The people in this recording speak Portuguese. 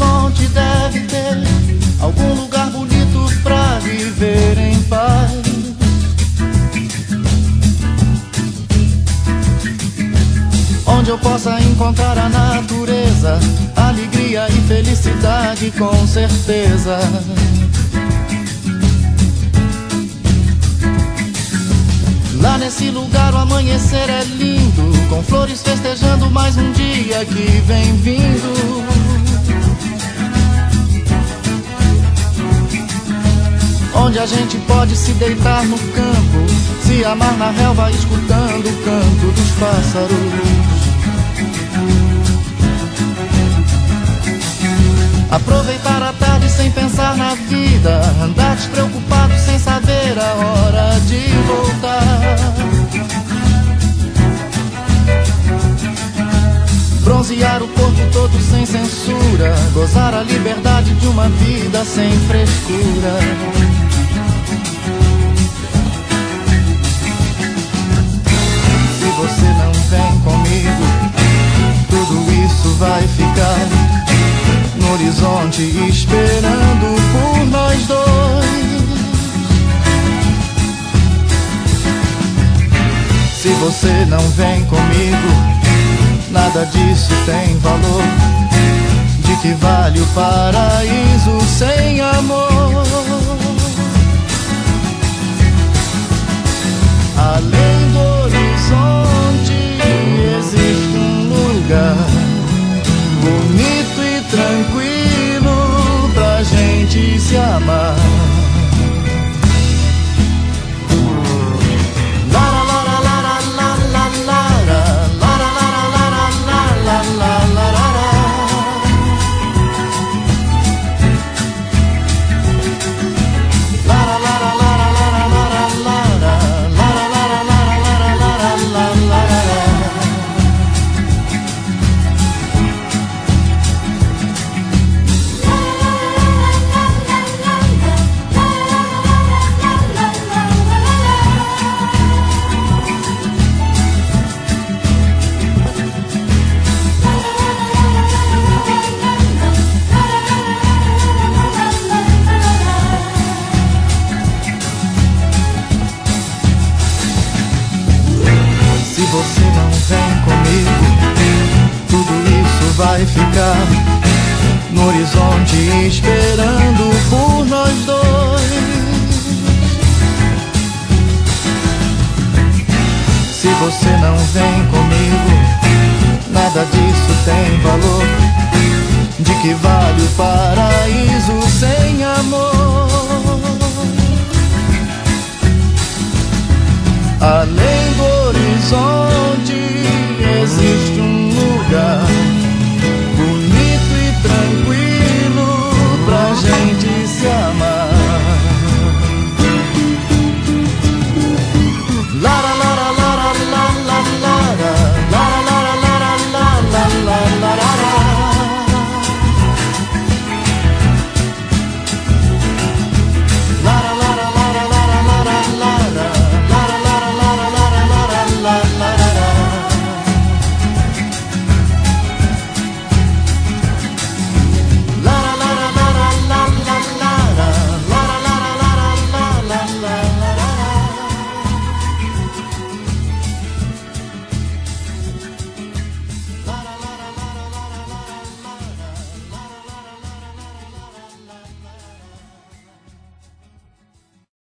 horizonte deve ter algum lugar bonito pra viver em paz. Onde eu possa encontrar a natureza, alegria e felicidade com certeza. Lá nesse lugar o amanhecer é lindo, com flores festejando mais um dia que vem vindo. Onde a gente pode se deitar no campo, se amar na relva escutando o canto dos pássaros. Aproveitar a tarde sem pensar na vida, andar despreocupado sem saber a hora de voltar. Bronzear o corpo todo sem censura, gozar a liberdade de uma vida sem frescura. Se você não vem comigo, tudo isso vai ficar no horizonte esperando por nós dois. Se você não vem comigo, nada disso tem valor. De que vale o paraíso sem amor? Além do horizonte existe um lugar bonito e tranquilo pra gente se amar. Vai ficar no horizonte esperando por nós dois. Se você não vem comigo, nada disso tem valor. De que vale o paraíso sem amor? Além do horizonte existe